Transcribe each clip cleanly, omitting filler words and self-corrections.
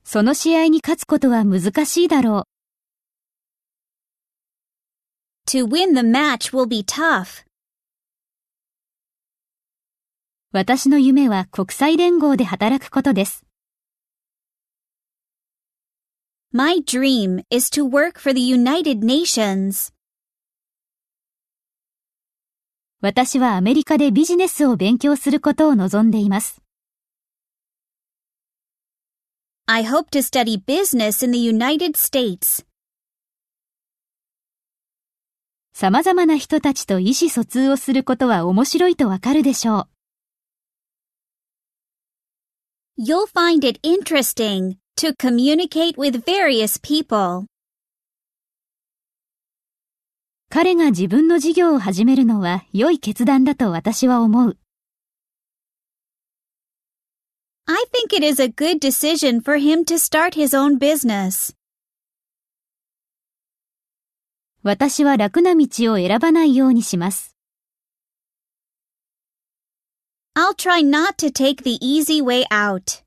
その試合に勝つことは難しいだろう。 To win the match will be tough. 私の夢は国際連合で働くことです。 My dream is to work for the United Nations. 私はアメリカでビジネスを勉強することを望んでいます。 I hope to study business in the United States. 様々な人たちと意思疎通をすることは面白いとわかるでしょう。 You'll find it interesting to communicate with various people. 彼が自分の事業を始めるのは良い決断だと私は思う。 I think it is a good decision for him to start his own business. 私は楽な道を選ばないようにします。 I'll try not to take the easy way out.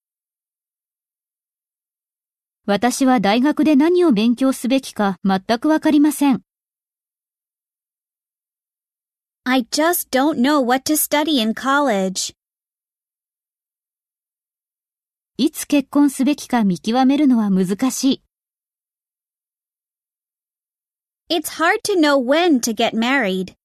私は大学で何を勉強すべきか全くわかりません。 I just don't know what to study in college. いつ結婚すべきか見極めるのは難しい。 It's hard to know when to get married.